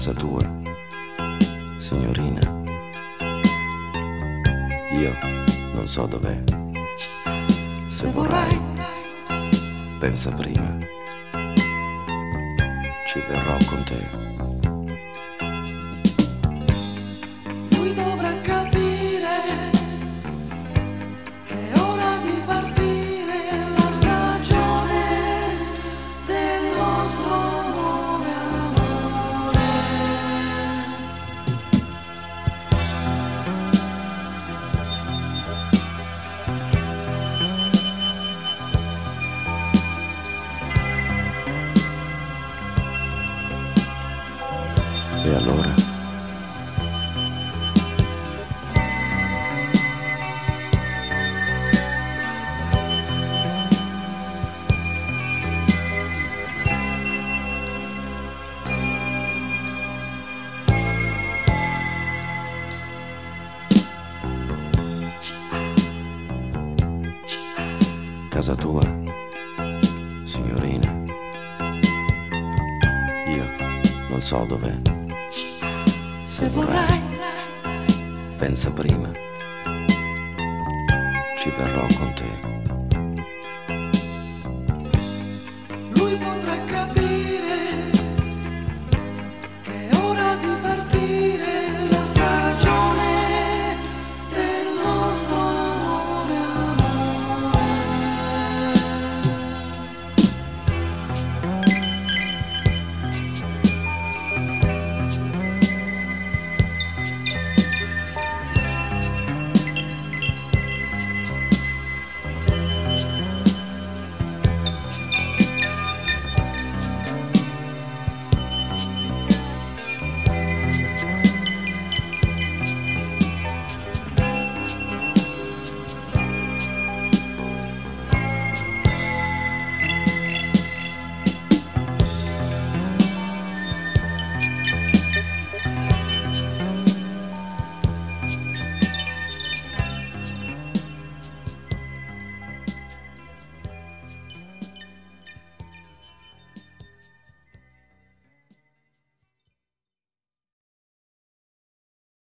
casa tua, signorina. Io non so dov'è. Se vorrai, pensa prima. Ci verrò con te. Lui dovrà capire che è ora di partire, la stagione del nostro amore, amore. E allora? Casa tua, signorina. Io non so dov'è. Se vorrai, Pensa prima. Ci verrò con te.